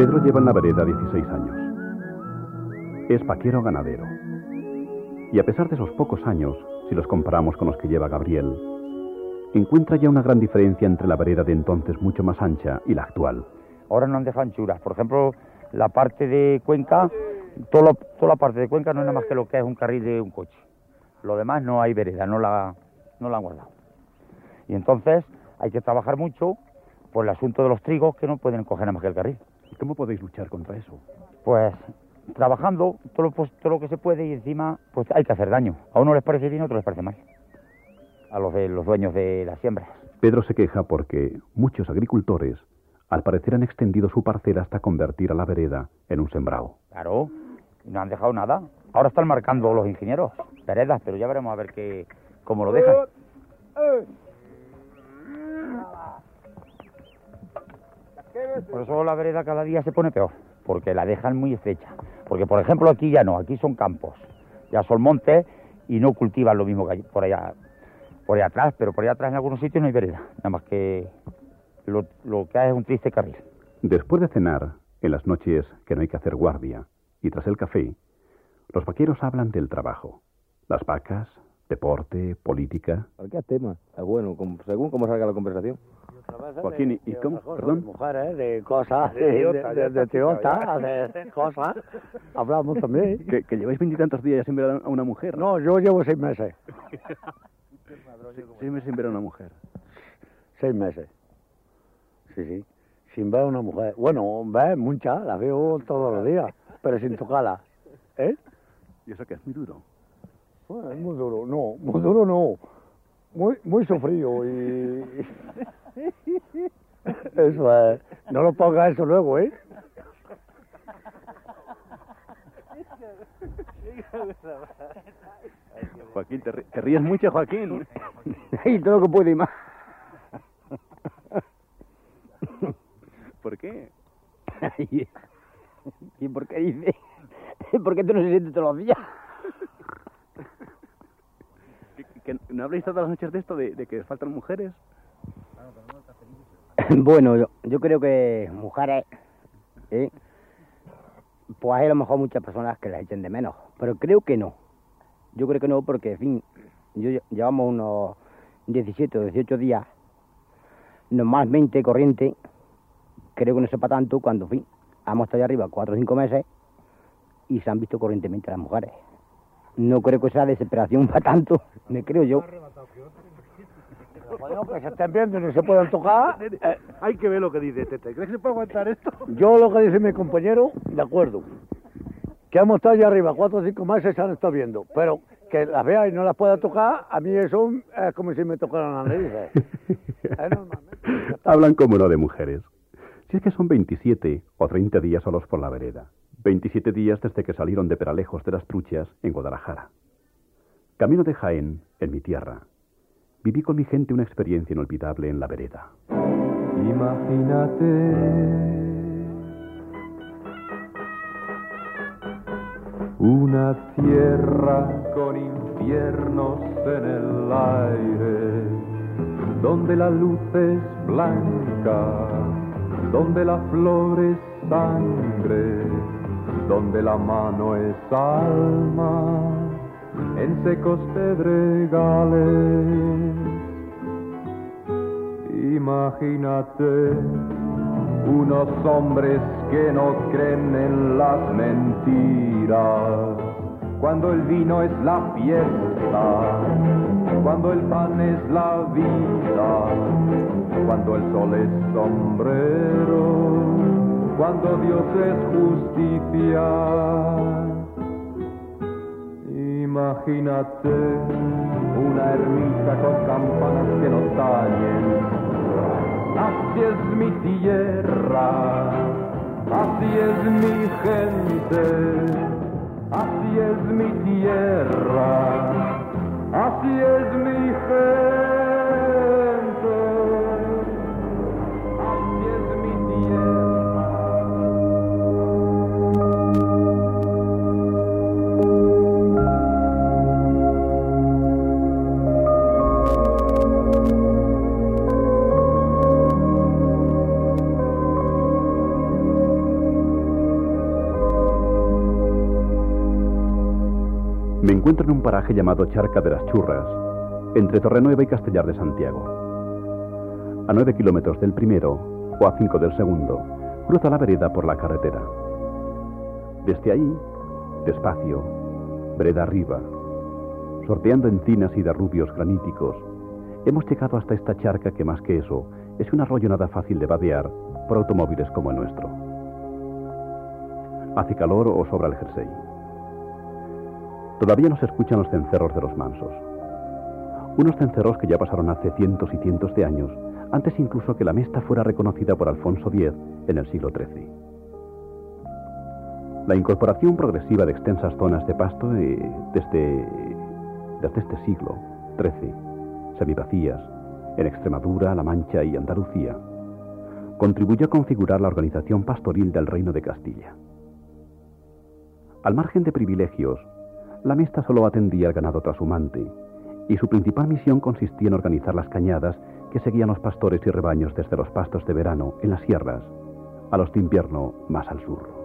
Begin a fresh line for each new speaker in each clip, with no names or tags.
Pedro lleva en la vereda 16 años. Es vaquero ganadero. Y a pesar de esos pocos años, si los comparamos con los que lleva Gabriel, encuentra ya una gran diferencia entre la vereda de entonces mucho más ancha y la actual.
Ahora no han dejado anchuras. Por ejemplo, la parte de Cuenca, toda la parte de Cuenca no es nada más que lo que es un carril de un coche. Lo demás no hay vereda, no la han guardado. Y entonces hay que trabajar mucho por el asunto de los trigos que no pueden coger nada más que el carril.
¿Y cómo podéis luchar contra eso?
Pues trabajando todo lo que se puede y encima pues hay que hacer daño. A uno les parece bien, a otros les parece mal. A los dueños de las siembras.
Pedro se queja porque muchos agricultores al parecer han extendido su parcela hasta convertir a la vereda en un sembrado.
Claro, no han dejado nada. Ahora están marcando los ingenieros veredas, pero ya veremos a ver cómo lo dejan. Por eso la vereda cada día se pone peor, porque la dejan muy estrecha. Porque, por ejemplo, aquí ya no, aquí son campos, ya son montes y no cultivan lo mismo que por allá atrás, pero por allá atrás en algunos sitios no hay vereda, nada más que lo que hay es un triste carril.
Después de cenar, en las noches que no hay que hacer guardia, y tras el café, los vaqueros hablan del trabajo, las vacas, deporte, política.
Cualquier tema, es bueno, según cómo salga la conversación.
Joaquín, ¿y cómo? Perdón.
De mujeres, de cosas, de Toyota, de cosas. Hablamos también.
Que lleváis 20 y tantos días sin ver a una mujer.
No, yo llevo 6 meses.
6 meses sin ver a una mujer.
6 meses. Sí. Sin ver a una mujer. Bueno, ver muchas, las veo todos los días, pero sin tocarlas. ¿Eh?
¿Y eso qué es? ¿Muy duro?
Bueno, es muy duro. No, muy duro no. Muy sufrido y... Eso es. No lo pongas eso luego, ¿eh?
Joaquín, te ríes mucho, Joaquín.
Y todo lo que puede y más.
¿Por qué?
¿Y por qué dice? ¿Por qué tú no se sientes todos los días?
¿Que no habléis todas las noches de esto, de que faltan mujeres?
Bueno, yo creo que mujeres, pues hay a lo mejor muchas personas que las echen de menos, pero creo que no. Yo creo que no porque, en fin, llevamos unos 17 o 18 días, normalmente corriente, creo que no sepa tanto cuando, en fin, hemos estado allá arriba 4 o 5 meses y se han visto corrientemente las mujeres. No creo que sea desesperación para tanto, me creo yo.
Bueno, que se estén viendo y no se puedan tocar.
Hay que ver lo que dice Tete. ¿Crees que se puede aguantar esto?
Yo lo que dice mi compañero, de acuerdo. Que hemos estado allá arriba 4 o 5 meses, se han estado viendo. Pero que las vea y no las pueda tocar, a mí eso es como si me tocaran las narices.
Hablan como no de mujeres. Si es que son 27 o 30 días solos por la vereda. 27 días desde que salieron de Peralejos de las Truchas en Guadalajara. Camino de Jaén, en mi tierra. Viví con mi gente una experiencia inolvidable en la vereda.
Imagínate una tierra con infiernos en el aire, donde la luz es blanca, donde la flor es sangre, donde la mano es alma, en secos pedregales. Imagínate unos hombres que no creen en las mentiras, cuando el vino es la fiesta, cuando el pan es la vida, cuando el sol es sombrero, cuando Dios es justicia. Imagínate una ermita con campanas que nos tañen. Así es mi tierra, así es mi gente, así es mi tierra, así es mi gente.
encuentro en un paraje llamado Charca de las Churras, entre Torrenueva y Castellar de Santiago. A 9 kilómetros del primero, o a 5 del segundo, cruza la vereda por la carretera. Desde ahí, despacio, vereda arriba, sorteando encinas y derrubios graníticos, hemos llegado hasta esta charca que, más que eso, es un arroyo nada fácil de vadear por automóviles como el nuestro. Hace calor o sobra el jersey. Todavía no se escuchan los cencerros de los mansos. Unos cencerros que ya pasaron hace cientos y cientos de años, antes incluso que la Mesta fuera reconocida por Alfonso X en el siglo XIII. La incorporación progresiva de extensas zonas de pasto desde este siglo XIII, semivacías, en Extremadura, La Mancha y Andalucía, contribuyó a configurar la organización pastoril del Reino de Castilla. Al margen de privilegios, la Mesta solo atendía al ganado trashumante, y su principal misión consistía en organizar las cañadas que seguían los pastores y rebaños desde los pastos de verano en las sierras a los de invierno más al sur.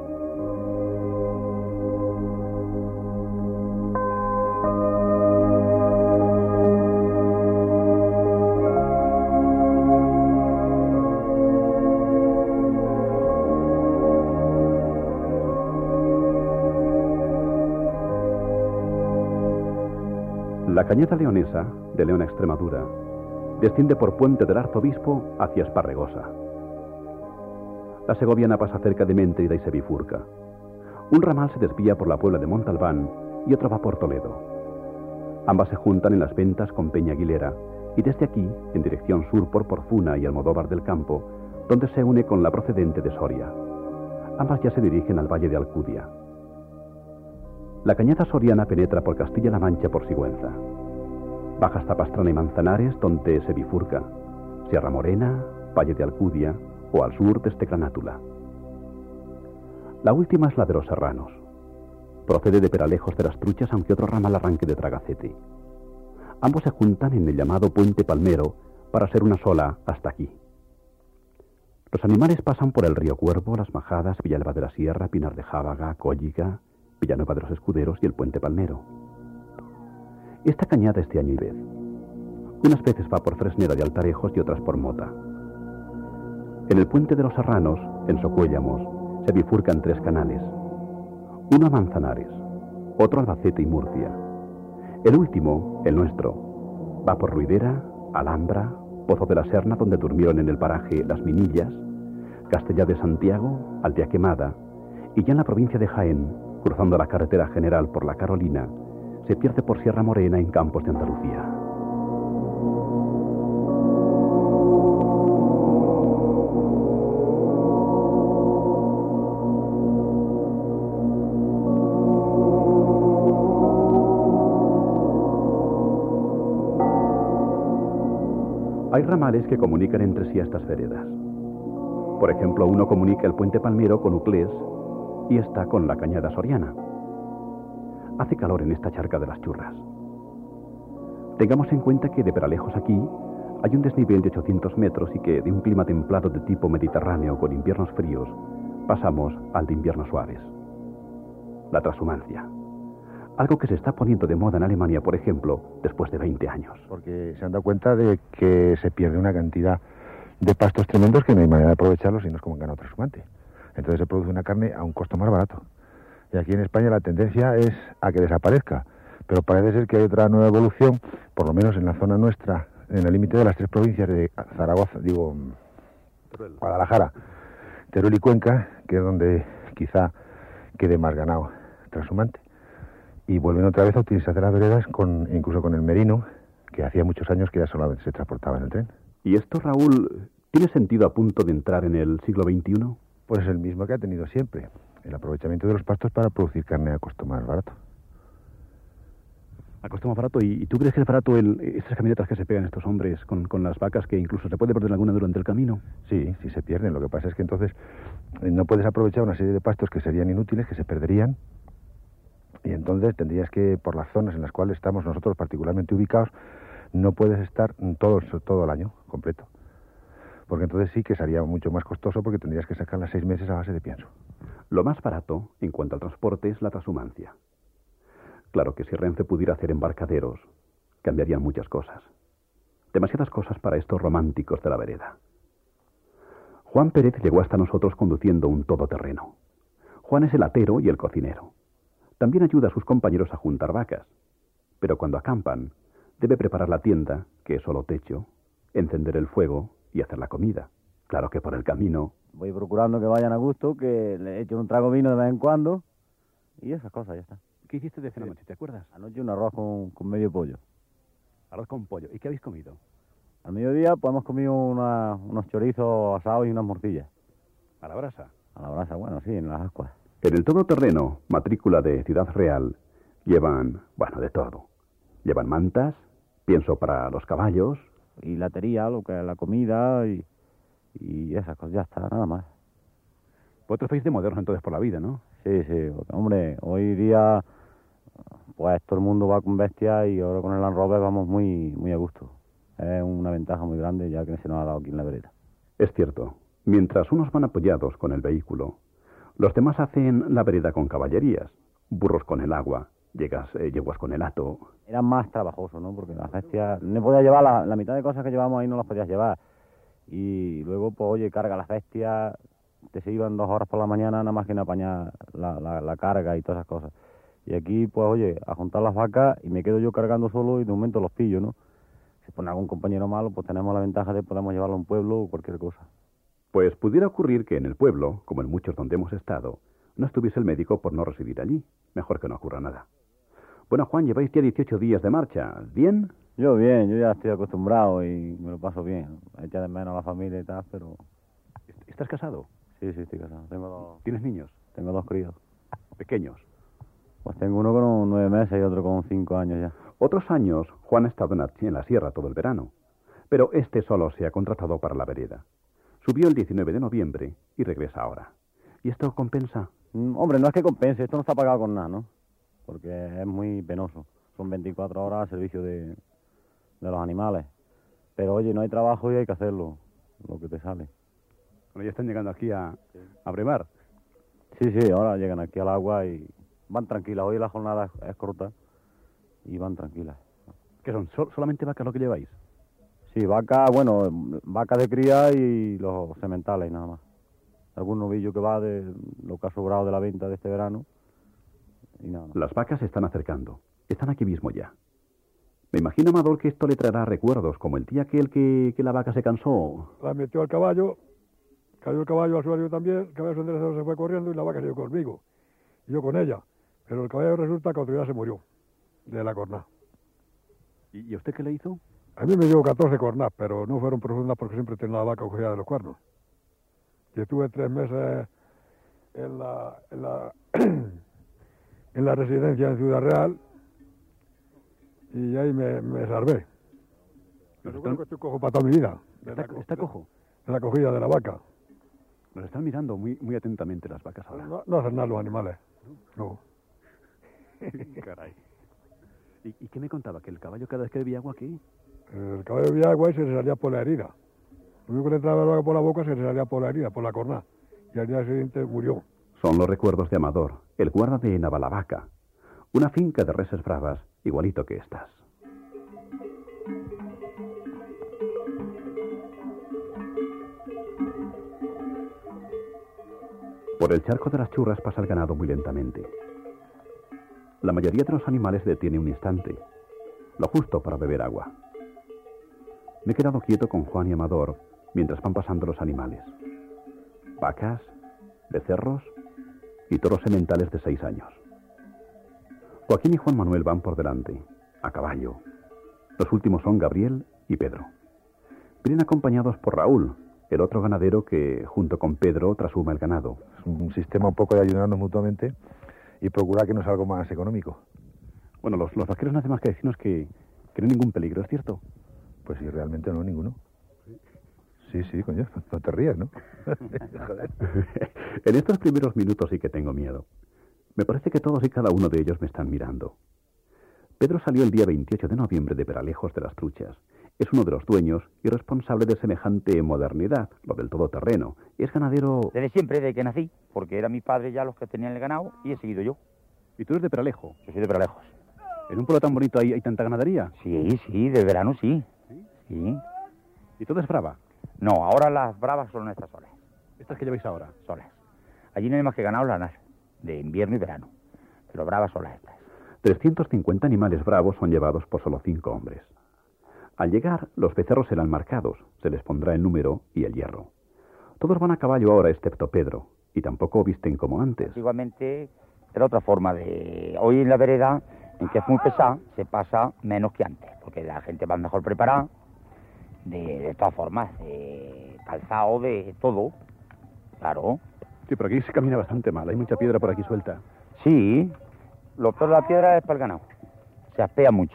La cañada leonesa, de León a Extremadura, desciende por Puente del Arzobispo hacia Esparregosa. La segoviana pasa cerca de Méntrida y se bifurca. Un ramal se desvía por la Puebla de Montalbán y otro va por Toledo. Ambas se juntan en las Ventas con Peña Aguilera y desde aquí, en dirección sur por Porzuna y Almodóvar del Campo, donde se une con la procedente de Soria. Ambas ya se dirigen al Valle de Alcudia. La cañada soriana penetra por Castilla-La Mancha por Sigüenza. Baja hasta Pastrana y Manzanares, donde se bifurca Sierra Morena, Valle de Alcudia o al sur desde Granátula. La última es la de los Serranos. Procede de Peralejos de las Truchas, aunque otro ramal arranque de Tragacete. Ambos se juntan en el llamado Puente Palmero para ser una sola hasta aquí. Los animales pasan por el río Cuervo, Las Majadas, Villalba de la Sierra, Pinar de Jábaga, Cólliga, Villanueva de los Escuderos y el Puente Palmero. Esta cañada es de año y vez. Unas veces va por Fresneda de Altarejos y otras por Mota. En el Puente de los Serranos, en Socuéllamos, se bifurcan 3 canales. Uno a Manzanares, otro a Albacete y Murcia. El último, el nuestro, va por Ruidera, Alhambra, Pozo de la Serna, donde durmieron en el paraje Las Minillas, Castellar de Santiago, Aldea Quemada, y ya en la provincia de Jaén, cruzando la carretera general por la Carolina, se pierde por Sierra Morena en Campos de Andalucía. Hay ramales que comunican entre sí a estas veredas. Por ejemplo, uno comunica el Puente Palmero con Uclés y está con la cañada soriana. Hace calor en esta charca de las Churras. Tengamos en cuenta que de Peralejos aquí hay un desnivel de 800 metros y que de un clima templado de tipo mediterráneo con inviernos fríos pasamos al de inviernos suaves. La transhumancia. Algo que se está poniendo de moda en Alemania, por ejemplo, después de 20 años.
Porque se han dado cuenta de que se pierde una cantidad de pastos tremendos que no hay manera de aprovecharlos si no es como en ganado transhumante. Entonces se produce una carne a un costo más barato. Y aquí en España la tendencia es a que desaparezca. Pero parece ser que hay otra nueva evolución, por lo menos en la zona nuestra, en el límite de las 3 provincias de Zaragoza, Guadalajara, Teruel y Cuenca, que es donde quizá quede más ganado transhumante. Y vuelven otra vez a utilizar las veredas, incluso con el merino, que hacía muchos años que ya solamente se transportaba en el tren.
¿Y esto, Raúl, tiene sentido a punto de entrar en el siglo XXI?
Pues es el mismo que ha tenido siempre, el aprovechamiento de los pastos para producir carne a costo más barato.
A costo más barato. ¿Y tú crees que es barato estas camionetas que se pegan estos hombres con las vacas, que incluso se puede perder alguna durante el camino?
Sí, sí se pierden. Lo que pasa es que entonces no puedes aprovechar una serie de pastos que serían inútiles, que se perderían. Y entonces tendrías que, por las zonas en las cuales estamos nosotros particularmente ubicados, no puedes estar todo el año completo. Porque entonces sí que sería mucho más costoso, porque tendrías que sacarlas 6 meses a base de pienso.
Lo más barato, en cuanto al transporte, es la transhumancia. Claro que si Renfe pudiera hacer embarcaderos, cambiarían muchas cosas. Demasiadas cosas para estos románticos de la vereda. Juan Pérez llegó hasta nosotros conduciendo un todoterreno. Juan es el atero y el cocinero. También ayuda a sus compañeros a juntar vacas. Pero cuando acampan, debe preparar la tienda, que es solo techo, encender el fuego y hacer la comida. Claro que por el camino...
Voy procurando que vayan a gusto, que le echen un trago de vino de vez en cuando, y esas cosas, ya está.
¿Qué hiciste de cena anoche, te acuerdas?
Anoche un arroz con medio pollo.
Arroz con pollo. ¿Y qué habéis comido?
Al mediodía pues hemos comido unos chorizos asados y unas morcillas.
¿A la brasa?
A la brasa, bueno, sí, en las ascuas.
En el todoterreno, matrícula de Ciudad Real, llevan, bueno, de todo. Llevan mantas, pienso para los caballos...
Y latería, lo que es la comida y esas cosas, ya está, nada más.
Vosotros sois de modernos entonces por la vida, ¿no?
Sí, porque, hombre, hoy día pues todo el mundo va con bestias y ahora con el Land Rover vamos muy, muy a gusto. Es una ventaja muy grande ya que se nos ha dado aquí en la vereda.
Es cierto, mientras unos van apoyados con el vehículo, los demás hacen la vereda con caballerías, burros con el agua, yeguas con el hato.
Era más trabajoso, ¿no? Porque las bestias, no podías llevar la mitad de cosas que llevamos ahí, no las podías llevar. Y luego, pues, oye, carga las bestias, se iban 2 horas por la mañana nada más que en apañar la carga y todas esas cosas. Y aquí, pues, oye, a juntar las vacas y me quedo yo cargando solo y de momento los pillo, ¿no? Si pone algún compañero malo, pues tenemos la ventaja de podemos llevarlo a un pueblo o cualquier cosa.
Pues pudiera ocurrir que en el pueblo, como en muchos donde hemos estado, no estuviese el médico por no residir allí. Mejor que no ocurra nada. Bueno, Juan, lleváis ya 18 días de marcha. ¿Bien?
Yo bien, yo ya estoy acostumbrado y me lo paso bien. Echa de menos a la familia y tal, pero...
¿Estás casado?
Sí, estoy casado.
¿Tienes niños?
Tengo 2 críos.
¿Pequeños?
Pues tengo uno con 9 meses y otro con 5 años ya.
Otros años, Juan ha estado en la sierra todo el verano, pero este solo se ha contratado para la vereda. Subió el 19 de noviembre y regresa ahora. ¿Y esto compensa?
Hombre, no es que compense, esto no está pagado con nada, ¿no? Porque es muy penoso. Son 24 horas al servicio de los animales. Pero oye, no hay trabajo y hay que hacerlo, lo que te sale.
Bueno, ya están llegando aquí a bremar.
Sí, ahora llegan aquí al agua y van tranquilas. Hoy la jornada es corta y van tranquilas.
¿Qué son? ¿Solamente vacas lo que lleváis?
Sí, vacas de cría y los sementales nada más. Algún novillo que va de lo que ha sobrado de la venta de este verano y nada más.
Las vacas se están acercando. Están aquí mismo ya. Me imagino, Amador, que esto le traerá recuerdos, como el día aquel que la vaca se cansó.
La metió al caballo, cayó el caballo al suelo también, el caballo enderezado se fue corriendo y la vaca siguió conmigo, y yo con ella. Pero el caballo resulta que otro día se murió, de la cornada.
¿Y usted qué le hizo?
A mí me dio 14 cornadas, pero no fueron profundas porque siempre tenía la vaca cogida de los cuernos. Y estuve 3 meses en la residencia en Ciudad Real, y ahí me salvé. Pero bueno, que estoy cojo para toda mi vida.
¿Está cojo?
De la cogida de la vaca.
Nos están mirando muy, muy atentamente las vacas ahora.
No hacen nada los animales. No.
Caray. ¿Y qué me contaba? ¿Que el caballo cada vez que bebía agua aquí?
El caballo bebía agua y se le salía por la herida. Lo único que le entraba el agua por la boca se le salía por la herida, por la cornada. Y al día siguiente murió.
Son los recuerdos de Amador, el guarda de Navalavaca. Una finca de reses bravas, igualito que estas. Por el charco de las Churras pasa el ganado muy lentamente. La mayoría de los animales detiene un instante, lo justo para beber agua. Me he quedado quieto con Juan y Amador mientras van pasando los animales. Vacas, becerros y toros sementales de 6 años. Joaquín y Juan Manuel van por delante, a caballo. Los últimos son Gabriel y Pedro. Vienen acompañados por Raúl, el otro ganadero que, junto con Pedro, trashuma el ganado.
Es un sistema un poco de ayudarnos mutuamente y procurar que nos salga algo más económico.
Bueno, los vaqueros no hacen más que decirnos que no hay ningún peligro, ¿es cierto?
Pues sí, realmente no, ninguno. Sí, coño, no te rías, ¿no?
Joder. En estos primeros minutos sí que tengo miedo. Me parece que todos y cada uno de ellos me están mirando. Pedro salió el día 28 de noviembre de Peralejos de las Truchas. Es uno de los dueños y responsable de semejante modernidad, lo del todoterreno. Es ganadero...
Desde siempre, desde que nací, porque era mi padre ya los que tenían el ganado y he seguido yo.
¿Y tú eres de Peralejo?
Yo soy de Peralejos.
¿En un pueblo tan bonito hay tanta ganadería?
Sí, sí, de verano sí. Sí.
¿Y todo es brava?
No, ahora las bravas son estas solas.
¿Estas que lleváis ahora?
Solas. Allí no hay más que ganado lanar, de invierno y verano. Pero bravas son las estas.
350 animales bravos son llevados por solo 5 hombres. Al llegar, los becerros serán marcados, se les pondrá el número y el hierro. Todos van a caballo ahora, excepto Pedro, y tampoco visten como antes.
Antiguamente era otra forma de... Hoy en la vereda, en que es muy pesada, se pasa menos que antes, porque la gente va mejor preparada, de todas formas, de calzado, de todo, claro.
Sí, pero aquí se camina bastante mal, hay mucha piedra por aquí suelta.
Sí, lo peor de la piedra es para el ganado, se aspea mucho.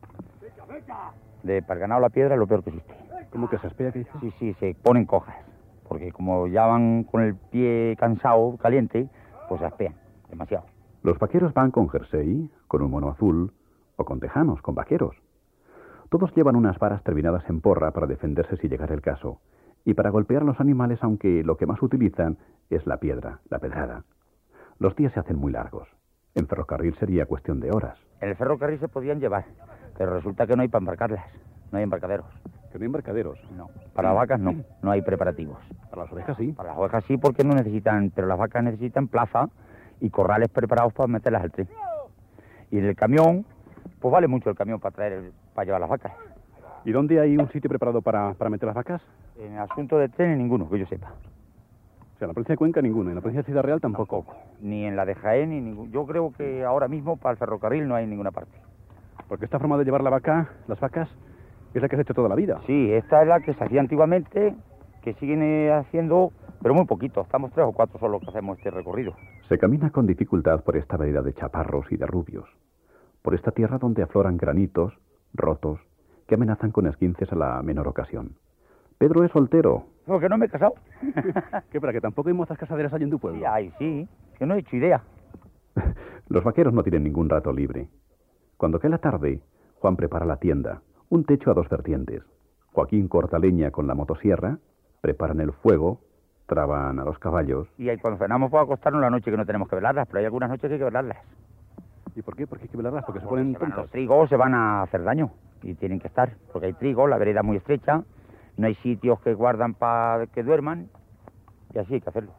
Para el ganado la piedra es lo peor que existe.
¿Cómo que se aspea? ¿Qué dice?
Sí, sí, se ponen cojas, porque como ya van con el pie cansado, caliente, pues se aspean demasiado.
Los vaqueros van con jersey, con un mono azul, o con tejanos, con vaqueros. Todos llevan unas varas terminadas en porra para defenderse si llegara el caso, y para golpear a los animales, aunque lo que más utilizan es la piedra, la pedrada. Los días se hacen muy largos. En ferrocarril sería cuestión de horas.
En el ferrocarril se podían llevar, pero resulta que no hay para embarcarlas, no hay embarcaderos.
¿Que no hay embarcaderos?
No, para las vacas no hay preparativos.
Para las ovejas sí.
Para las ovejas sí, porque no necesitan, pero las vacas necesitan plaza y corrales preparados para meterlas al tren. Y en el camión, pues vale mucho el camión para llevar las vacas.
¿Y dónde hay un sitio preparado para meter las vacas?
En el asunto del tren, en ninguno, que yo sepa.
O sea, en la provincia de Cuenca ninguno, en la provincia de Ciudad Real tampoco.
Ni en la de Jaén, ni ningún. Yo creo que ahora mismo para el ferrocarril no hay en ninguna parte.
Porque esta forma de llevar las vacas, es la que has hecho toda la vida.
Sí, esta es la que se hacía antiguamente, que siguen haciendo, pero muy poquito. Estamos 3 o 4 solo que hacemos este recorrido.
Se camina con dificultad por esta vereda de chaparros y de rubios, por esta tierra donde afloran granitos, rotos, que amenazan con esguinces a la menor ocasión. Pedro es soltero.
No, que no me he casado.
¿Qué, para que tampoco hay mozas casaderas allí en tu pueblo?
Sí, hay, sí, que no he hecho idea.
Los vaqueros no tienen ningún rato libre. Cuando cae la tarde, Juan prepara la tienda, un techo a 2 vertientes. Joaquín corta leña con la motosierra, preparan el fuego, traban a los caballos.
Y ahí cuando cenamos por acostarnos la noche que no tenemos que velarlas, pero hay algunas noches que hay que velarlas.
¿Y por qué? ¿Por qué hay que velarlas? Porque se ponen tontas.
Los trigos se van a hacer daño y tienen que estar, porque hay trigo, la vereda muy estrecha, no hay sitios que guardan para que duerman, y así hay que hacerlo.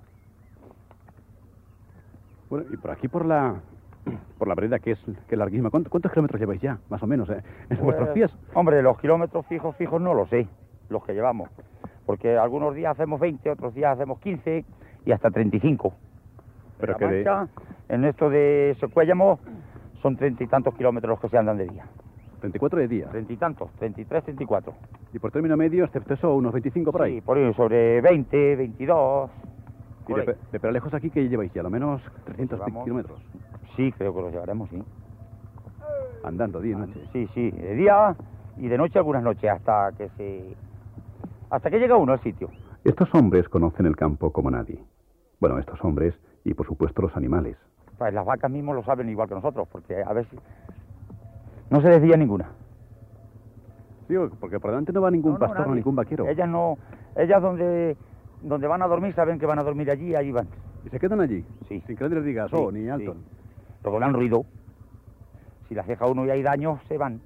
Bueno, y por aquí por la vereda, que es larguísima, ¿cuántos kilómetros lleváis ya, más o menos, en vuestros pies?
Hombre, los kilómetros fijos no lo sé, los que llevamos, porque algunos días hacemos 20, otros días hacemos 15 y hasta 35.
Pero
que en esto de Secuéllamo son 30 y tantos kilómetros los que se andan de día.
34 de día.
30 y tantos, 33, 34.
¿Y por término medio, excepto eso, unos 25 por ahí?
Sí, por ahí, sobre 20, 22...
¿Y de Peralejos aquí qué lleváis ya? ¿A lo menos 300 kilómetros?
Sí, creo que los llevaremos, sí.
Andando día y noche.
Sí, sí, de día y de noche algunas noches, hasta que llega uno al sitio.
Estos hombres conocen el campo como nadie. Bueno, estos hombres y por supuesto los animales.
Pues las vacas mismos lo saben igual que nosotros, porque a ver si... No se desvía ninguna.
Digo, porque por delante no va ningún pastor, no ningún vaquero.
Ellas no... Ellas donde van a dormir saben que van a dormir allí, allí van.
¿Y se quedan allí?
Sí.
Sin que nadie les diga, ni Alton.
Sí. Pero dan ruido. Si las deja uno y hay daño, se van.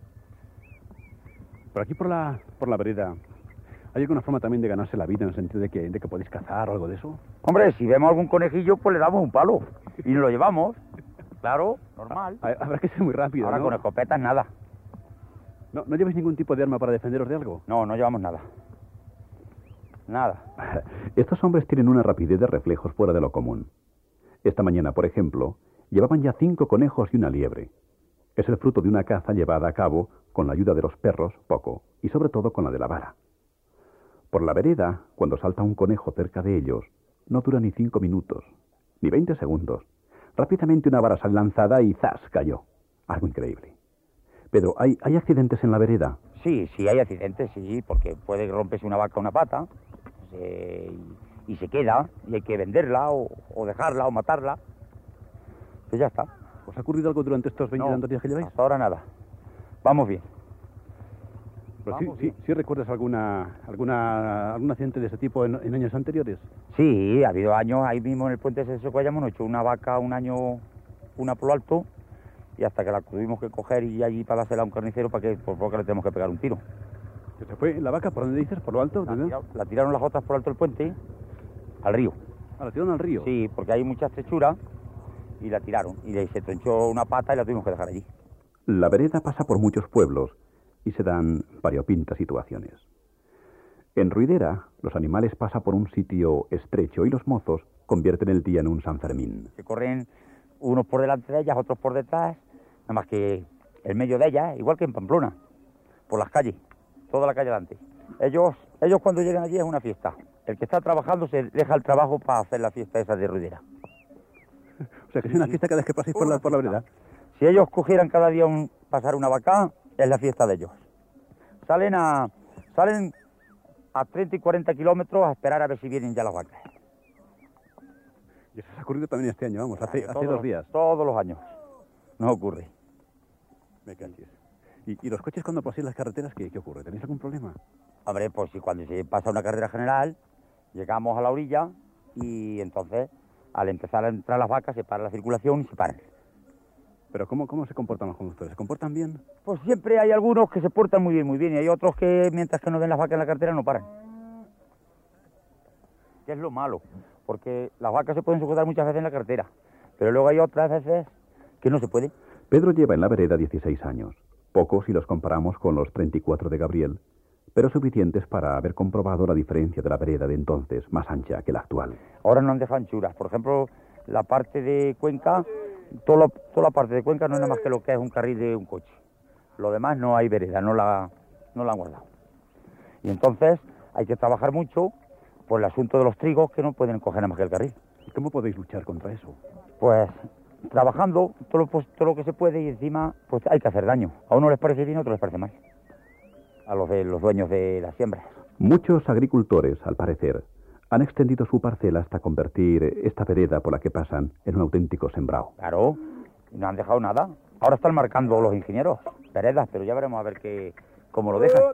Por aquí por la vereda, ¿hay alguna forma también de ganarse la vida en el sentido de que podéis cazar o algo de eso?
Hombre, si vemos algún conejillo, pues le damos un palo. Y nos lo llevamos. Claro, normal.
Habrá que ser muy rápido,
Ahora
¿no?
con escopetas nada.
¿No lleváis ningún tipo de arma para defenderos de algo?
No, no llevamos nada. Nada.
Estos hombres tienen una rapidez de reflejos fuera de lo común. Esta mañana, por ejemplo, llevaban ya 5 conejos y una liebre. Es el fruto de una caza llevada a cabo con la ayuda de los perros, poco, y sobre todo con la de la vara. Por la vereda, cuando salta un conejo cerca de ellos, no dura ni 5 minutos, ni 20 segundos. Rápidamente una vara sale lanzada y ¡zas! Cayó. Algo increíble. Pedro, ¿hay accidentes en la vereda?
Sí, hay accidentes, sí, porque puede romperse una vaca una pata y se queda, y hay que venderla o dejarla o matarla. Pues ya está.
¿Os ha ocurrido algo durante estos 20 tantos días que lleváis?
Hasta ahora nada. Vamos bien.
Pero ¿sí recuerdas algún accidente de ese tipo en años anteriores?
Sí, ha habido años, ahí mismo en el puente de Secuéllamo, nos echó una vaca un año, una por lo alto, y hasta que la tuvimos que coger y allí para dársela a un carnicero para que, por poco le tenemos que pegar un tiro.
¿Se fue la vaca por dónde dices? ¿Por lo alto?
La tiraron las otras por alto del puente al río.
¿Ah, la tiraron al río?
Sí, porque hay mucha estrechura y la tiraron. Y se tronchó una pata y la tuvimos que dejar allí.
La vereda pasa por muchos pueblos y se dan variopintas situaciones. En Ruidera, los animales pasan por un sitio estrecho y los mozos convierten el día en un San Fermín.
Se corren unos por delante de ellas, otros por detrás, nada más que el medio de ellas, igual que en Pamplona, por las calles, toda la calle delante. Ellos cuando llegan allí es una fiesta. El que está trabajando se deja el trabajo para hacer la fiesta esa de Ruidera.
O sea, que es una fiesta cada vez que paséis por la vereda.
Si ellos cogieran cada día pasar una vaca, es la fiesta de ellos. Salen a 30 y 40 kilómetros a esperar a ver si vienen ya las vacas.
Y eso se ha ocurrido también este año, vamos, hace 2 días.
Todos los años nos ocurre.
Me canses. ¿Y los coches cuando paséis las carreteras, qué ocurre? ¿Tenéis algún problema?
Hombre, pues si cuando se pasa una carretera general, llegamos a la orilla y entonces, al empezar a entrar las vacas, se para la circulación y se paran.
¿Pero cómo se comportan los conductores? ¿Se comportan bien?
Pues siempre hay algunos que se portan muy bien, y hay otros que mientras que no ven las vacas en la carretera no paran. Que es lo malo, porque las vacas se pueden sujetar muchas veces en la carretera, pero luego hay otras veces que no se puede.
Pedro lleva en la vereda 16 años, pocos si los comparamos con los 34 de Gabriel, pero suficientes para haber comprobado la diferencia de la vereda de entonces, más ancha que la actual.
Ahora no han dejado anchuras, por ejemplo, la parte de Cuenca, toda la parte de Cuenca no es nada más que lo que es un carril de un coche. Lo demás no hay vereda, no la han guardado. Y entonces hay que trabajar mucho por el asunto de los trigos que no pueden coger nada más que el carril.
¿Y cómo podéis luchar contra eso?
Pues trabajando todo lo que se puede y encima pues hay que hacer daño. A uno les parece bien, a otros les parece mal. A los dueños de las siembras.
Muchos agricultores, al parecer, han extendido su parcela hasta convertir esta vereda por la que pasan en un auténtico sembrado.
Claro, no han dejado nada. Ahora están marcando los ingenieros veredas, pero ya veremos a ver cómo lo dejan.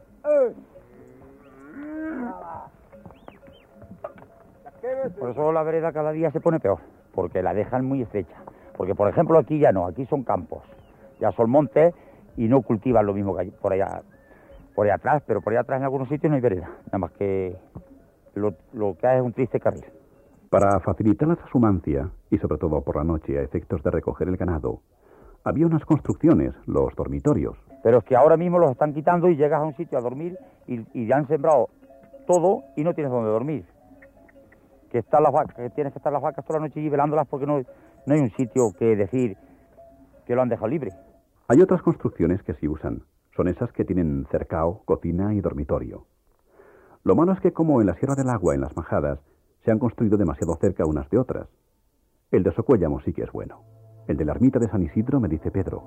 Por eso la vereda cada día se pone peor, porque la dejan muy estrecha. Porque, por ejemplo, aquí ya no, aquí son campos, ya son montes y no cultivan lo mismo que hay por allá atrás, pero por allá atrás en algunos sitios no hay vereda, nada más que lo que hay es un triste carril.
Para facilitar la trashumancia, y sobre todo por la noche a efectos de recoger el ganado, había unas construcciones, los dormitorios.
Pero es que ahora mismo los están quitando y llegas a un sitio a dormir y ya han sembrado todo y no tienes donde dormir. Que tienes que estar las vacas toda la noche y velándolas porque no hay un sitio que decir que lo han dejado libre.
Hay otras construcciones que sí usan. Son esas que tienen cercao, cocina y dormitorio. Lo malo es que, como en la Sierra del Agua, en las Majadas, se han construido demasiado cerca unas de otras. El de Socuéllamo sí que es bueno. El de la ermita de San Isidro me dice Pedro.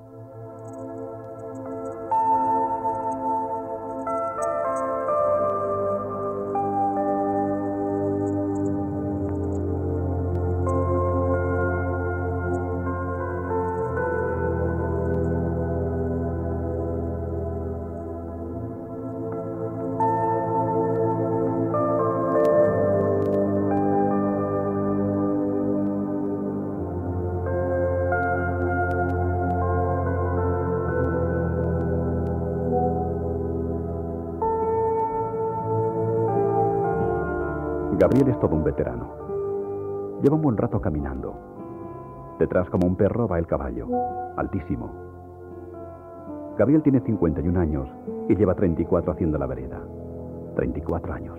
Gabriel es todo un veterano. Lleva un buen rato caminando. Detrás, como un perro, va el caballo, altísimo. Gabriel tiene 51 años y lleva 34 haciendo la vereda. 34 años.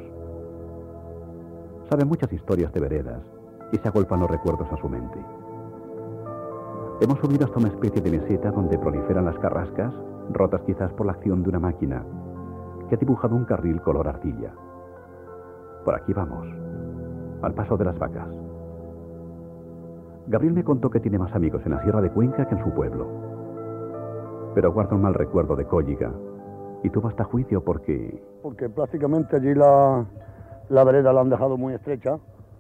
Sabe muchas historias de veredas y se agolpan los recuerdos a su mente. Hemos subido hasta una especie de meseta donde proliferan las carrascas, rotas quizás por la acción de una máquina que ha dibujado un carril color arcilla. Por aquí vamos, al paso de las vacas. Gabriel me contó que tiene más amigos en la Sierra de Cuenca que en su pueblo. Pero guarda un mal recuerdo de Cólliga y tuvo hasta juicio porque...
Porque prácticamente allí la vereda la han dejado muy estrecha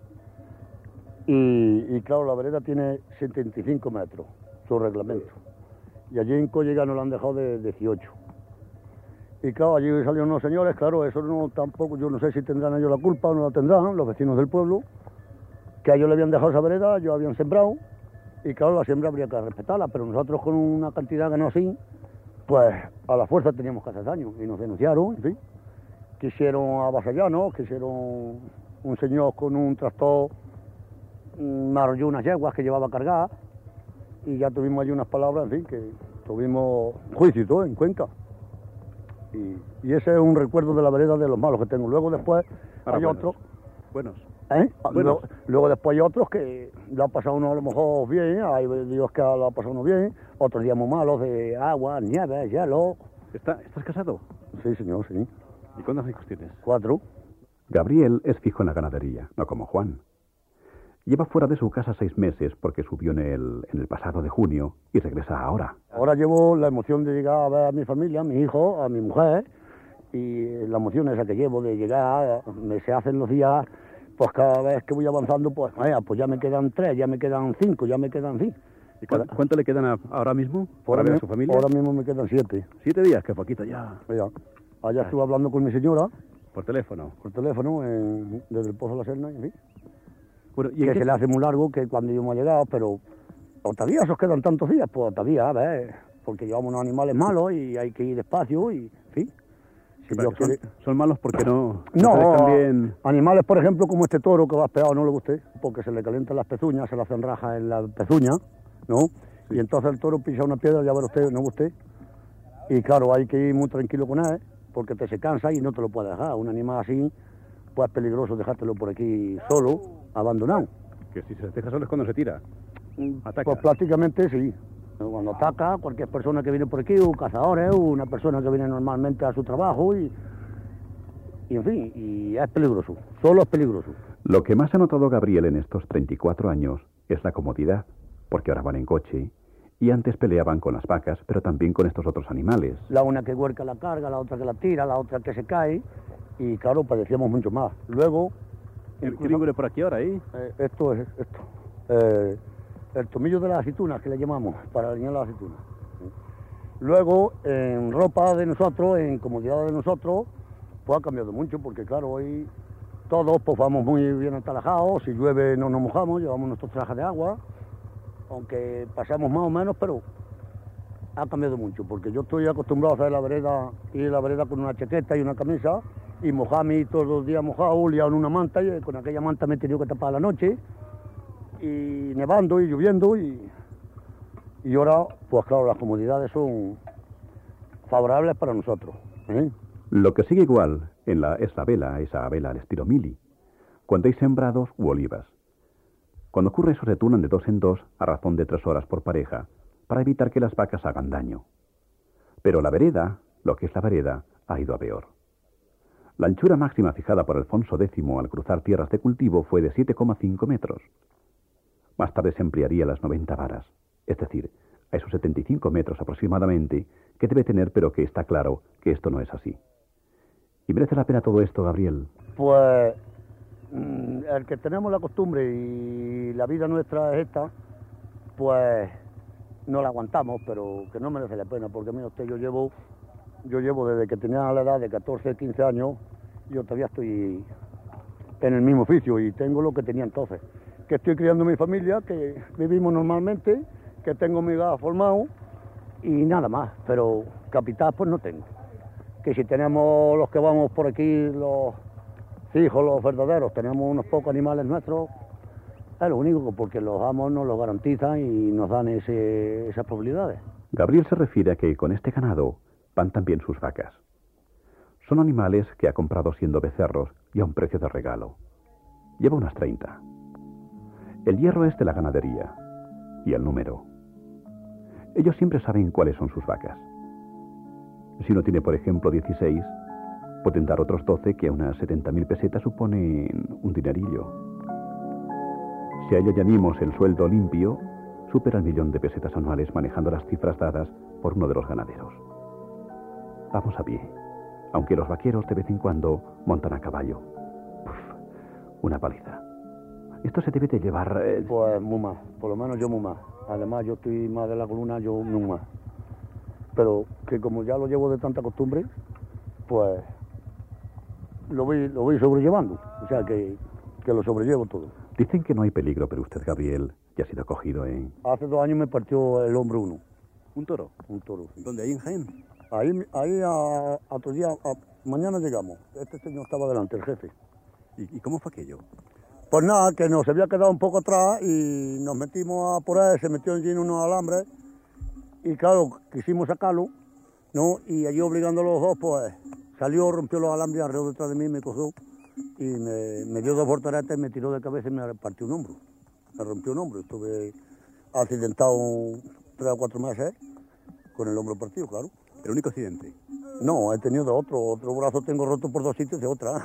y claro, la vereda tiene 75 metros, su reglamento. Y allí en Cólliga nos la han dejado de 18. Y claro, allí salieron unos señores, claro, eso no tampoco, yo no sé si tendrán ellos la culpa o no la tendrán, los vecinos del pueblo, que a ellos le habían dejado esa vereda, ellos habían sembrado, Y claro, la siembra habría que respetarla, pero nosotros con una cantidad que no así, pues a la fuerza teníamos que hacer daño. Y nos denunciaron, en fin. Quisieron avasallarnos, quisieron un señor con un tractor, me arrolló unas yeguas que llevaba cargadas, y ya tuvimos allí unas palabras, en fin, que tuvimos juicio y todo en Cuenca. Y ese es un recuerdo de la vereda de los malos que tengo. Luego después
Ahora,
hay otros.
Buenos.
Luego, después hay otros que lo ha pasado uno a lo mejor bien, hay Dios que lo ha pasado uno bien, otros días muy malos de agua, nieve, hielo.
¿Estás casado?
Sí, señor, sí.
¿Y cuántos hijos tienes?
4.
Gabriel es fijo en la ganadería, no como Juan. Lleva fuera de su casa 6 meses porque subió en el pasado de junio y regresa ahora.
Ahora llevo la emoción de llegar a ver a mi familia, a mi hijo, a mi mujer, y la emoción esa que llevo de llegar, se hacen los días, pues cada vez que voy avanzando, pues ya me quedan 3, ya me quedan 5, ya me quedan 5.
¿Y cuánto le quedan ahora mismo
Ahora
para ver a su familia?
Ahora mismo me quedan 7.
7 días, que poquito ya.
Mira, allá estuve hablando con mi señora,
Por teléfono.
desde el Pozo de la Serna, en fin.
Bueno, ¿y
Que se le hace muy largo que cuando yo me he llegado, pero todavía os quedan tantos días, pues todavía, a ver, porque llevamos unos animales malos y hay que ir despacio y, en fin. Si Dios quiere...
son malos porque no...
No,
también...
animales, por ejemplo, como este toro que va pegado, no le guste, porque se le calientan las pezuñas, se le hacen rajas en la pezuña, ¿no? Sí. Y entonces el toro pisa una piedra, ya verá usted, no guste. Y claro, hay que ir muy tranquilo con él, porque te se cansa y no te lo puedes dejar. Un animal así, pues es peligroso dejártelo por aquí solo, abandonado.
Que si se deja solo es cuando se tira. Ataca.
Pues prácticamente sí. Cuando ataca, cualquier persona que viene por aquí, un cazador, una persona que viene normalmente a su trabajo y en fin, y es peligroso. Solo es peligroso.
Lo que más ha notado Gabriel en estos 34 años es la comodidad, porque ahora van en coche y antes peleaban con las vacas, pero también con estos otros animales.
La una que huerca la carga, la otra que la tira, la otra que se cae, y claro, padecíamos mucho más. Luego...
¿Qué viene por aquí ahora, ahí?
Esto es el tomillo de las aceitunas, que le llamamos, para alinear las aceitunas. Luego, en ropa de nosotros, en comodidad de nosotros, pues ha cambiado mucho, porque claro, hoy todos pues vamos muy bien atalajados, si llueve no nos mojamos, llevamos nuestros trajes de agua, aunque pasamos más o menos, pero ha cambiado mucho, porque yo estoy acostumbrado a hacer la vereda, ir a la vereda con una chaqueta y una camisa, y mojarme todos los días mojado, liado en una manta, y con aquella manta me he tenido que tapar la noche, y nevando y lloviendo, y ahora, pues claro, las comodidades son favorables para nosotros.
Lo que sigue igual es la vela, esa vela al estilo mili, cuando hay sembrados u olivas. Cuando ocurre eso se turnan de 2 en 2 a razón de 3 horas por pareja, para evitar que las vacas hagan daño. Pero la vereda, lo que es la vereda, ha ido a peor. La anchura máxima fijada por Alfonso X al cruzar tierras de cultivo fue de 7,5 metros. Más tarde se ampliaría a las 90 varas, es decir, a esos 75 metros aproximadamente, que debe tener, pero que está claro que esto no es así. ¿Y merece la pena todo esto, Gabriel?
Pues el que tenemos la costumbre y la vida nuestra es esta, pues no la aguantamos, pero que no merece la pena, porque mira usted, yo llevo desde que tenía la edad de 14, 15 años, yo todavía estoy en el mismo oficio y tengo lo que tenía entonces. Que estoy criando mi familia, que vivimos normalmente, que tengo mi gas formado y nada más, pero capital pues no tengo. Que si tenemos los que vamos por aquí, los hijos, los verdaderos, tenemos unos pocos animales nuestros, es lo único, porque los amos nos lo garantizan y nos dan esas probabilidades.
Gabriel se refiere a que con este ganado van también sus vacas. Son animales que ha comprado siendo becerros y a un precio de regalo. Lleva unas 30. El hierro es de la ganadería y el número. Ellos siempre saben cuáles son sus vacas. Si uno tiene, por ejemplo, 16, pueden dar otros 12 que a unas 70.000 pesetas suponen un dinerillo. Si a ello añadimos el sueldo limpio, supera el 1.000.000 de pesetas anuales manejando las cifras dadas por uno de los ganaderos. Vamos a pie, aunque los vaqueros de vez en cuando montan a caballo. Uf, una paliza. Esto se debe de llevar...
Pues muy más, por lo menos yo muy más. Además yo estoy más de la columna, yo muy más. Pero que como ya lo llevo de tanta costumbre, pues lo voy sobrellevando. O sea que lo sobrellevo todo.
Dicen que no hay peligro, pero usted, Gabriel, Y ha sido cogido en...
Hace 2 años me partió el hombro uno.
¿Un toro?
Un toro, sí.
¿Dónde? ¿Ahí en Jaén?
Ahí a otro día, mañana llegamos. Este señor estaba delante, el jefe.
¿Y cómo fue aquello?
Pues nada, que nos había quedado un poco atrás y nos metimos a por ahí, se metió allí en unos alambres y claro, quisimos sacarlo, ¿no? Y allí obligando a los dos, pues salió, rompió los alambres alrededor detrás de mí, me cogió y me dio 2 volteretas y me tiró de cabeza y me partió un hombro. Me rompió un hombro. Estuve accidentado 3 o 4 meses con el hombro partido, claro.
¿El único accidente?
No, he tenido otro brazo tengo roto por 2 sitios de otra.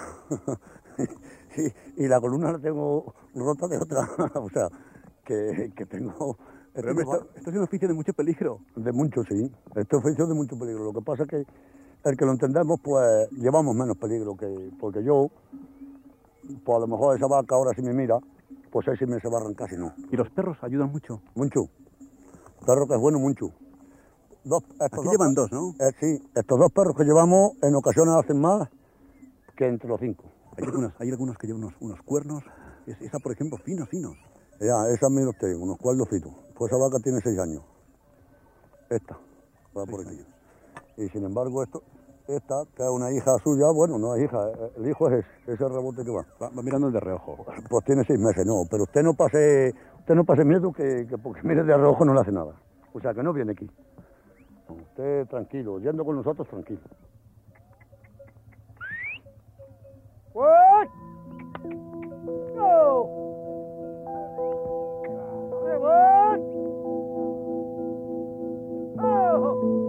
y la columna la tengo rota de otra. O sea, que tengo...
Pero esto es un oficio de mucho peligro.
De mucho, sí. Este oficio de mucho peligro. Lo que pasa es que el que lo entendemos, pues llevamos menos peligro que... Porque yo, pues a lo mejor esa vaca ahora si me mira, pues ahí sí me se va a arrancar, si no.
¿Y los perros ayudan mucho?
Mucho. Perro que es bueno, mucho.
Aquí llevan 2, ¿no?
Sí, estos 2 perros que llevamos en ocasiones hacen más que entre los 5.
Hay algunos que llevan unos cuernos, esa por ejemplo, finos.
Ya, esa mira usted, unos cuernos finos. Pues esa vaca tiene 6 años. Esta, va por aquí. Y sin embargo esta, que es una hija suya, bueno, no es hija, el hijo es ese rebote que va.
Va mirando el de reojo.
Pues tiene 6 meses, no, pero usted no pase miedo que porque mire de reojo no le hace nada. O sea, que no viene aquí. Usted tranquilo, yendo con nosotros tranquilo.
What? No. Hey, what? Oh.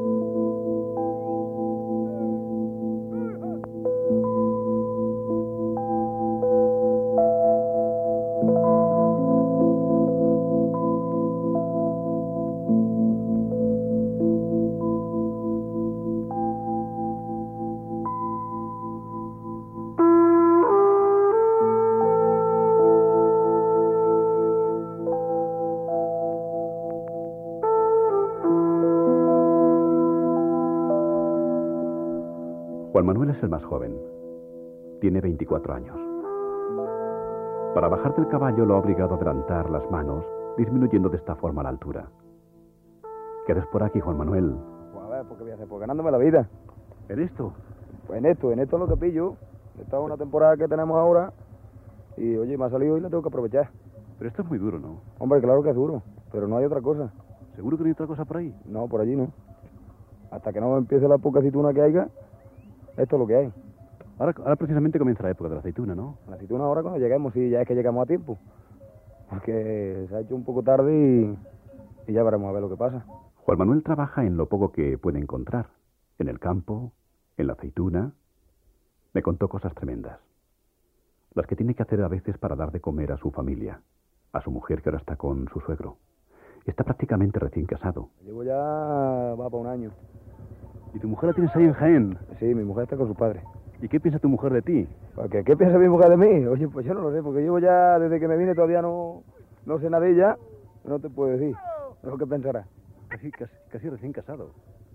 Juan Manuel es el más joven. Tiene 24 años. Para bajar del caballo lo ha obligado a adelantar las manos, disminuyendo de esta forma la altura. ¿Qué haces por aquí, Juan Manuel?
Pues a ver, ¿por qué voy a hacer? Pues ganándome la vida.
¿En esto?
Pues en esto es lo que pillo. Esta es una temporada que tenemos ahora y, oye, me ha salido y la tengo que aprovechar.
Pero esto es muy duro, ¿no?
Hombre, claro que es duro, pero no hay otra cosa.
¿Seguro que no hay otra cosa por ahí?
No, por allí no. Hasta que no empiece la poca aceituna que haya, esto es lo que hay.
Ahora precisamente comienza la época de la aceituna, ¿no?
La aceituna ahora cuando lleguemos, sí, ya es que llegamos a tiempo. Porque se ha hecho un poco tarde y ya veremos a ver lo que pasa.
Juan Manuel trabaja en lo poco que puede encontrar. En el campo, en la aceituna. Me contó cosas tremendas. Las que tiene que hacer a veces para dar de comer a su familia. A su mujer que ahora está con su suegro. Está prácticamente recién casado.
Llevo ya, va para 1 año.
¿Y tu mujer la tienes ahí en Jaén?
Sí, mi mujer está con su padre.
¿Y qué piensa tu mujer de ti?
¿Qué piensa mi mujer de mí? Oye, pues yo no lo sé, porque llevo ya, desde que me vine todavía no sé nada de ella. No te puedo decir. ¿Pero qué pensará?
Casi recién casado.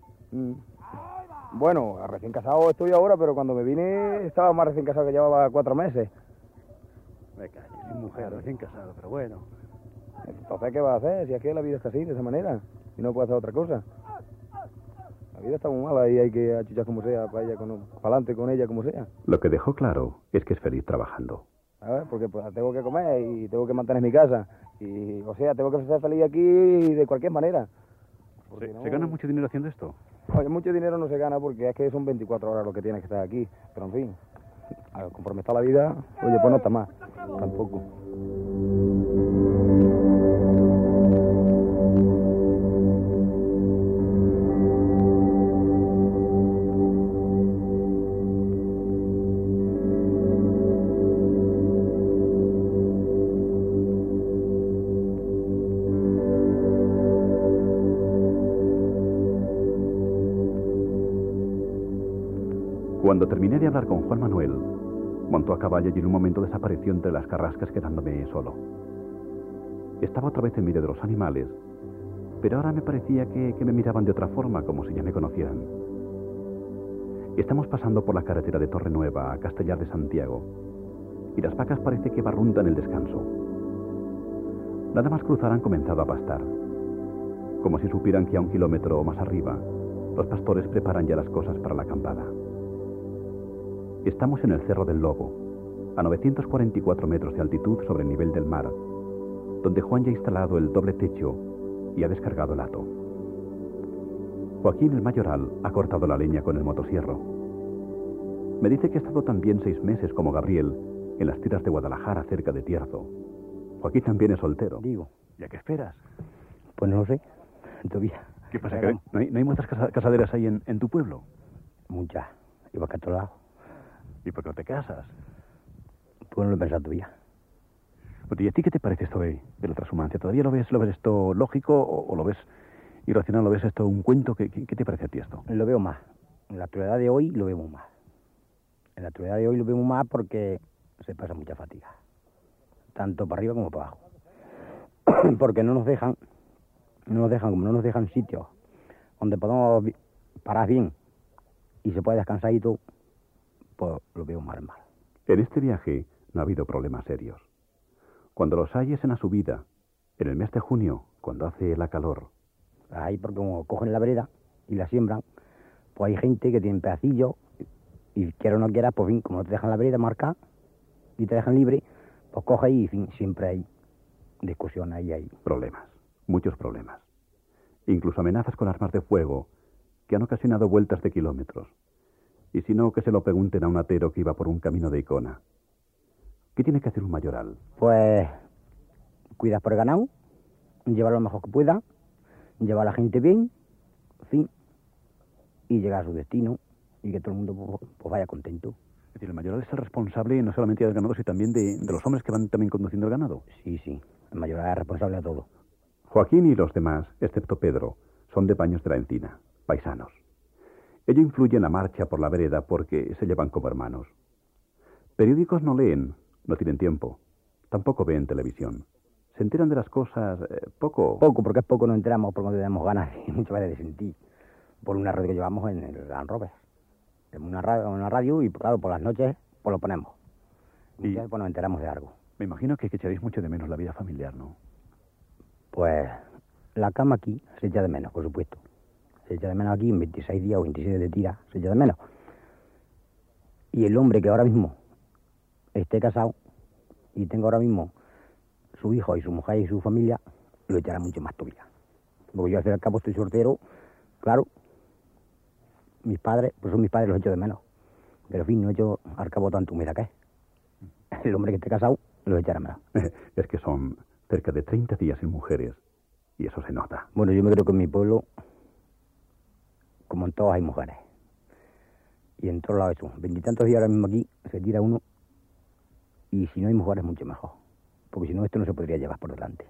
Bueno, recién casado estoy ahora, pero cuando me vine estaba más recién casado, que llevaba 4 meses.
Me calles, mi mujer recién casado, pero bueno.
Entonces, ¿qué va a hacer? Si es que la vida está así, de esa manera, y no puede hacer otra cosa. La vida está muy mala y hay que achuchar como sea, para adelante con ella como sea.
Lo que dejó claro es que es feliz trabajando.
A ver, porque pues, tengo que comer y tengo que mantener mi casa. Y, o sea, tengo que ser feliz aquí de cualquier manera.
¿Se gana mucho dinero haciendo esto?
Oye, mucho dinero no se gana porque es que son 24 horas lo que tienes que estar aquí. Pero en fin, conforme está la vida, oye, pues no está más, tampoco.
Cuando terminé de hablar con Juan Manuel, montó a caballo y en un momento desapareció entre las carrascas quedándome solo. Estaba otra vez en medio de los animales, pero ahora me parecía que me miraban de otra forma, como si ya me conocieran. Estamos pasando por la carretera de Torrenueva a Castellar de Santiago, y las vacas parece que barrundan el descanso. Nada más cruzar han comenzado a pastar. Como si supieran que a 1 kilómetro más arriba, los pastores preparan ya las cosas para la acampada. Estamos en el Cerro del Lobo, a 944 metros de altitud sobre el nivel del mar, donde Juan ya ha instalado el doble techo y ha descargado el hato. Joaquín el mayoral ha cortado la leña con el motosierro. Me dice que ha estado también 6 meses como Gabriel en las tiras de Guadalajara cerca de Tierzo. Joaquín también es soltero.
Digo.
¿Ya qué esperas?
Pues no lo sé, todavía.
¿Qué pasa? ¿Que no hay muchas casaderas ahí en tu pueblo?
Muchas, y para todos lados.
¿Y por qué no te casas?
Pues no lo he pensado todavía.
¿Y a ti qué te parece esto de la transhumancia? ¿Todavía lo ves esto lógico o lo ves irracional? ¿Lo ves esto un cuento? ¿Qué te parece a ti esto?
Lo veo más. En la actualidad de hoy lo vemos más. En la actualidad de hoy lo vemos más porque se pasa mucha fatiga. Tanto para arriba como para abajo. Porque como no nos dejan sitios donde podamos parar bien y se puede descansar y todo, pues lo veo mal.
En este viaje no ha habido problemas serios. Cuando los hay es en la subida, en el mes de junio, cuando hace la calor.
Ahí porque como cogen la vereda y la siembran, pues hay gente que tiene pedacillos y quiera o no quiera, pues fin, como no te dejan la vereda marcar y te dejan libre, pues coge ahí y fin, siempre hay discusión ahí.
Problemas, muchos problemas. Incluso amenazas con armas de fuego que han ocasionado vueltas de kilómetros. Y si no, que se lo pregunten a un atero que iba por un camino de Icona. ¿Qué tiene que hacer un mayoral?
Pues cuidar por el ganado, llevarlo lo mejor que pueda, llevar a la gente bien, en fin, y llegar a su destino y que todo el mundo pues vaya contento.
Es decir, el mayoral es el responsable no solamente del ganado, sino también de los hombres que van también conduciendo el ganado.
Sí, el mayoral es responsable de todo.
Joaquín y los demás, excepto Pedro, son de Baños de la Encina, paisanos. Ello influye en la marcha por la vereda porque se llevan como hermanos. Periódicos no leen, no tienen tiempo. Tampoco ven televisión. Se enteran de las cosas poco.
Poco, porque es poco, no enteramos porque no tenemos ganas muchas veces de sentir. Por una radio que llevamos en el Land Rover. En una radio y claro, por las noches pues lo ponemos. Y pues nos enteramos de algo.
Me imagino que echaréis mucho de menos la vida familiar, ¿no?
Pues la cama aquí se echa de menos, por supuesto. Se echa de menos aquí en 26 días o 27 de tira, se echa de menos. Y el hombre que ahora mismo esté casado y tenga ahora mismo su hijo y su mujer y su familia, lo echará mucho más todavía. Porque yo al fin y al cabo estoy soltero, claro. Mis padres, pues son mis padres, los echo de menos. Pero en fin, no echo al cabo tanto humedad que es. El hombre que esté casado lo echará menos.
Es que son cerca de 30 días sin mujeres y eso se nota.
Bueno, yo me creo que en mi pueblo, como en todos, hay mujeres. Y en todos lados eso. 20 y tantos días ahora mismo aquí se tira uno y si no hay mujeres mucho mejor. Porque si no esto no se podría llevar por delante.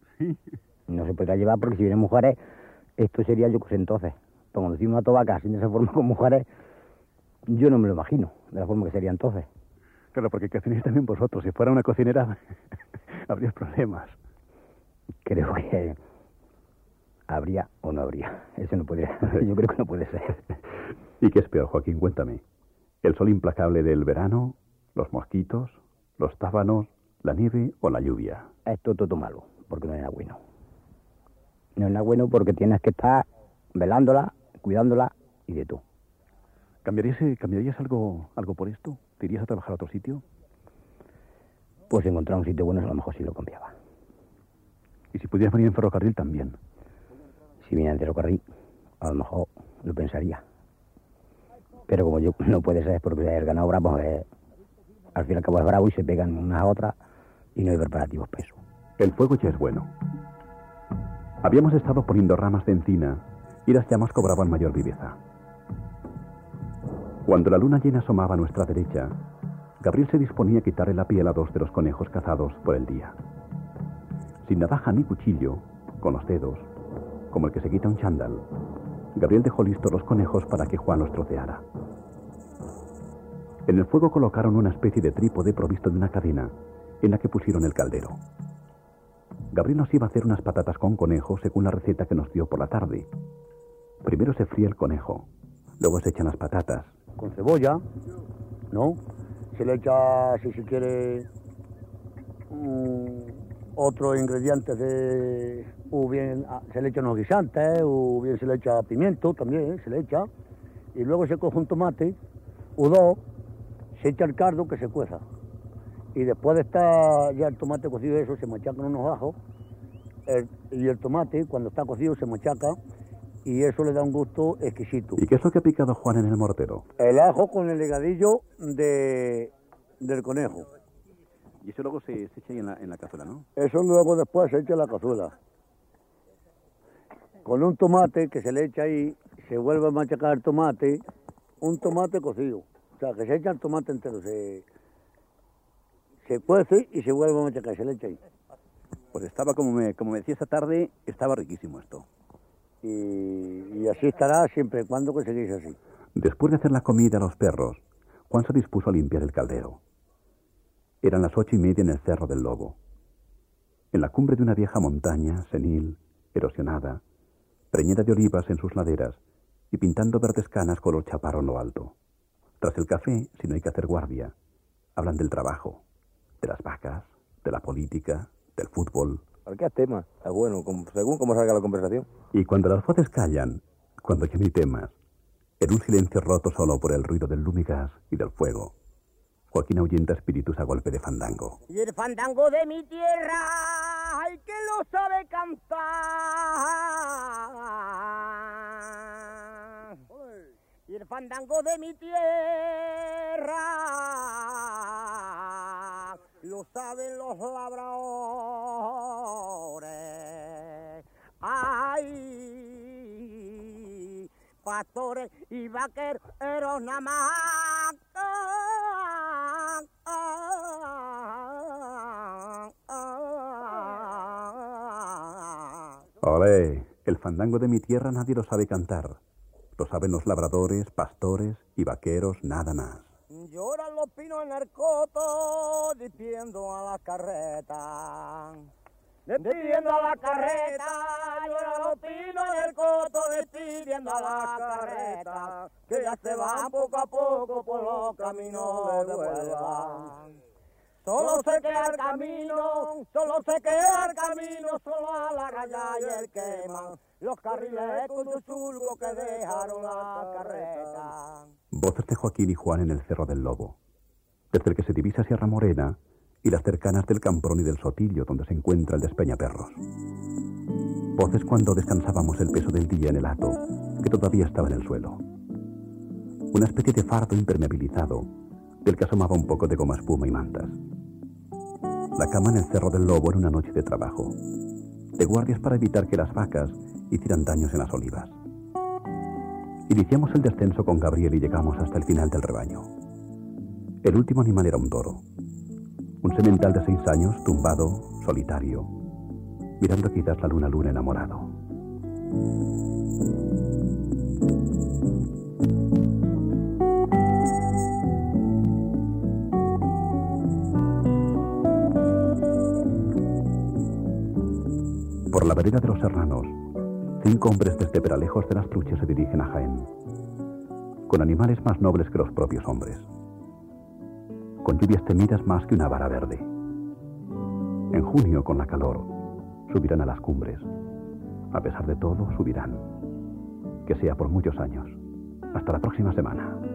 No se podría llevar porque si vienen mujeres, esto sería yo que sé entonces. Pero cuando decimos una tobaca así de esa forma con mujeres, yo no me lo imagino de la forma que sería entonces.
Claro, porque cocináis también vosotros. Si fuera una cocinera, habría problemas.
Creo que habría o no habría. Eso no podría. Yo creo que no puede ser.
¿Y qué es peor, Joaquín? Cuéntame. ¿El sol implacable del verano, los mosquitos, los tábanos, la nieve o la lluvia?
Esto todo malo, porque no es nada bueno. No es nada bueno porque tienes que estar velándola, cuidándola y de todo.
¿Cambiarías algo por esto? ¿Te irías a trabajar a otro sitio?
Pues encontrar un sitio bueno a lo mejor sí lo cambiaba.
¿Y si pudieras venir en ferrocarril también?
Si viniera en ferrocarril, a lo mejor lo pensaría. Pero como yo no puede ser porque el ganado bravo es, al fin y al cabo es bravo y se pegan unas a otras y no hay preparativos para eso.
El fuego ya es bueno. Habíamos estado poniendo ramas de encina y las llamas cobraban mayor viveza. Cuando la luna llena asomaba a nuestra derecha, Gabriel se disponía a quitarle la piel a 2 de los conejos cazados por el día. Sin navaja ni cuchillo, con los dedos, como el que se quita un chándal, Gabriel dejó listos los conejos para que Juan los troceara. En el fuego colocaron una especie de trípode provisto de una cadena en la que pusieron el caldero. Gabriel nos iba a hacer unas patatas con conejo según la receta que nos dio por la tarde. Primero se fríe el conejo, luego se echan las patatas.
Con cebolla, ¿no? Se le echa, si se quiere, otros ingredientes o bien se le echan unos guisantes, o bien se le echa pimiento también, se le echa, y luego se coge un tomate, o dos, se echa el cardo que se cueza. Y después de estar ya el tomate cocido eso, se machacan unos ajos, y el tomate, cuando está cocido, se machaca, y eso le da un gusto exquisito.
¿Y qué es lo que ha picado Juan en el mortero?
El ajo con el higadillo del conejo.
Y eso luego se echa ahí en la cazuela, ¿no?
Eso luego después se echa en la cazuela. Con un tomate que se le echa ahí, se vuelve a machacar el tomate, un tomate cocido. O sea, que se echa el tomate entero, se cuece y se vuelve a machacar, se le echa ahí.
Pues estaba, como me decía esta tarde, estaba riquísimo esto.
Y así estará siempre y cuando conseguís así.
Después de hacer la comida a los perros, Juan se dispuso a limpiar el caldero. Eran las 8:30 en el Cerro del Lobo. En la cumbre de una vieja montaña, senil, erosionada, preñada de olivas en sus laderas y pintando verdes canas color chaparro en lo alto. Tras el café, si no hay que hacer guardia, hablan del trabajo, de las vacas, de la política, del fútbol.
Cualquier tema, es bueno, según cómo salga la conversación.
Y cuando las voces callan, cuando ya no hay temas, en un silencio roto solo por el ruido del lumigas y del fuego, Joaquín ahuyenta espíritus a golpe de fandango.
Y el fandango de mi tierra, ay, que lo sabe cantar. Y el fandango de mi tierra, lo saben los labradores. Ay, pastores y vaqueros nada más.
Olé, el fandango de mi tierra nadie lo sabe cantar. Lo saben los labradores, pastores y vaqueros, nada más.
Lloran los pinos en el coto, despidiendo a la carreta. Despidiendo a la carreta, lloran los pinos en el coto, despidiendo a la carreta, que ya se van poco a poco por los caminos de Huelva. Solo se queda el camino, solo se queda el camino, solo a la raya y el quema, los carriles con su surco que dejaron la carreta.
Voces de Joaquín y Juan en el Cerro del Lobo, desde el que se divisa Sierra Morena y las cercanas del Camprón y del Sotillo, donde se encuentra el Despeñaperros. Voces cuando descansábamos el peso del día en el hato, que todavía estaba en el suelo. Una especie de fardo impermeabilizado, del que asomaba un poco de goma espuma y mantas. La cama en el Cerro del Lobo en una noche de trabajo, de guardias para evitar que las vacas hicieran daños en las olivas. Iniciamos el descenso con Gabriel y llegamos hasta el final del rebaño. El último animal era un toro. Un semental de 6 años, tumbado, solitario, mirando quizás la luna enamorado. Por la vereda de los Serranos, 5 hombres desde Peralejos de las Truchas se dirigen a Jaén, con animales más nobles que los propios hombres, con lluvias temidas más que una vara verde. En junio, con la calor, subirán a las cumbres. A pesar de todo, subirán. Que sea por muchos años. Hasta la próxima semana.